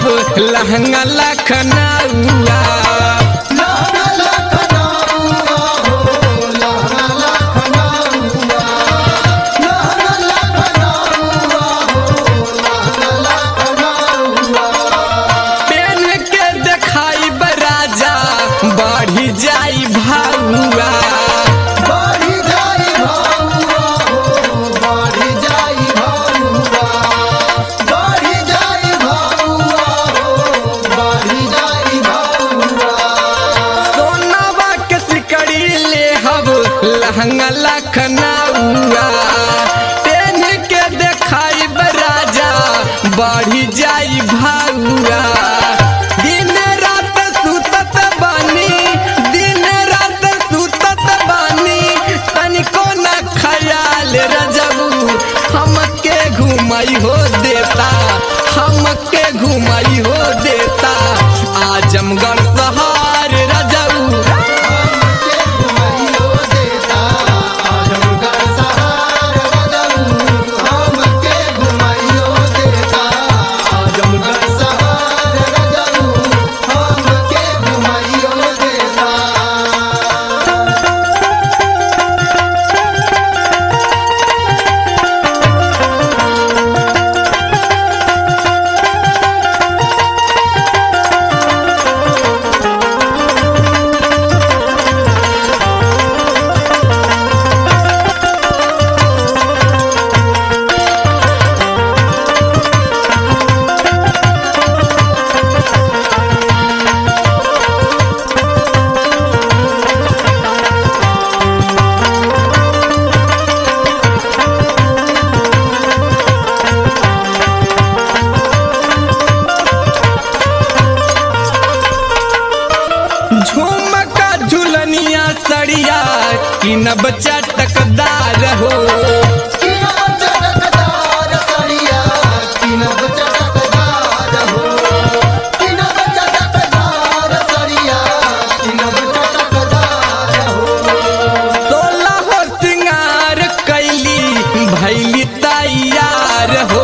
लहंगा लखनऊआ। पेन के देखाई राजा बढ़ी जाई भाऊआ। लहंगा लखनऊआ पेन के देखाई राजा बढ़ी जाई भाऊआ। दिन रात सुतत बानी, दिन रात सुतत बानी, तनिको न ख्याल रजबू हमके घुमाई हो देता, हमके घुमाई हो देता आजमगढ़ शहर रजबू। झुमका झुलनिया सड़िया कि न बच्चा टकदार हो। सोलह हो सिंगार कैली भैली तैयार हो।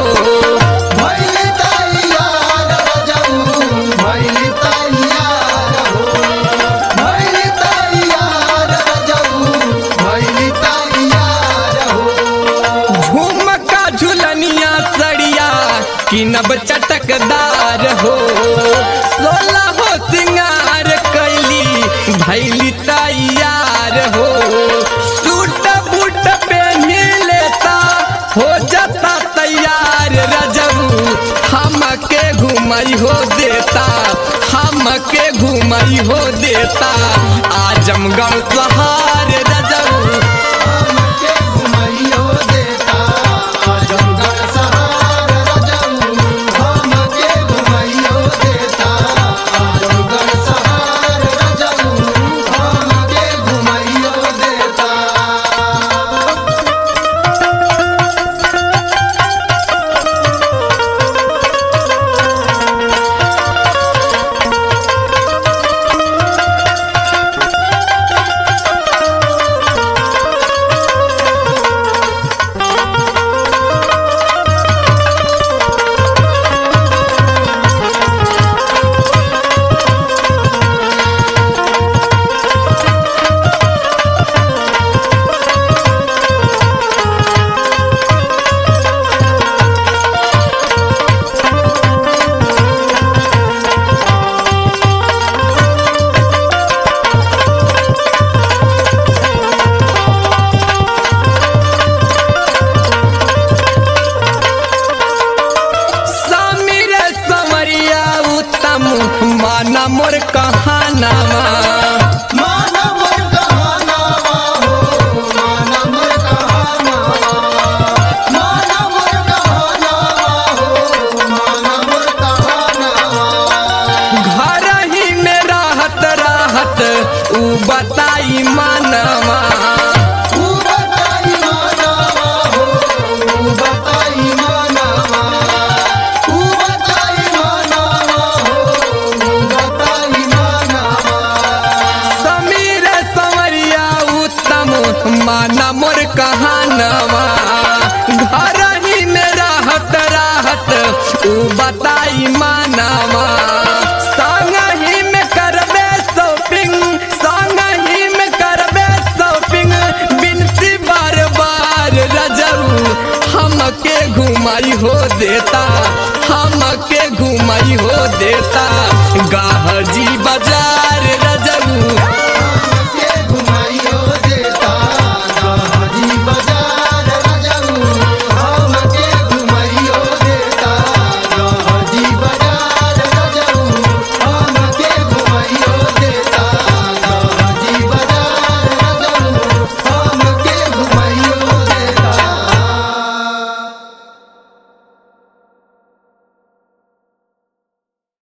कि नब चटकदार हो। सोलह हो सिंगार कैली भैली तैयार हो। सूट बूट पहन लेता हो जाता तैयार रजबू हमके घुमाई हो देता, हमके घुमाई हो देता आजमगढ़ शहर रजबू। माना मोर कहानावा, माना मोर कहानावा हो, माना मोर कहानावा, माना मोर कहानावा हो, माना मोर कहानावा। घर ही में रहत रहत ऊ बताई मानवा, ऊ बताई मानवा हो, ऊ बताई मानवा, ऊ बताई मानवा हो, ऊ बताई मानवा। समीर संवरिया उत्तम माना मोर कहानवा। घर ही में रहत रहत ऊ बताई मानवा। देता गाहजी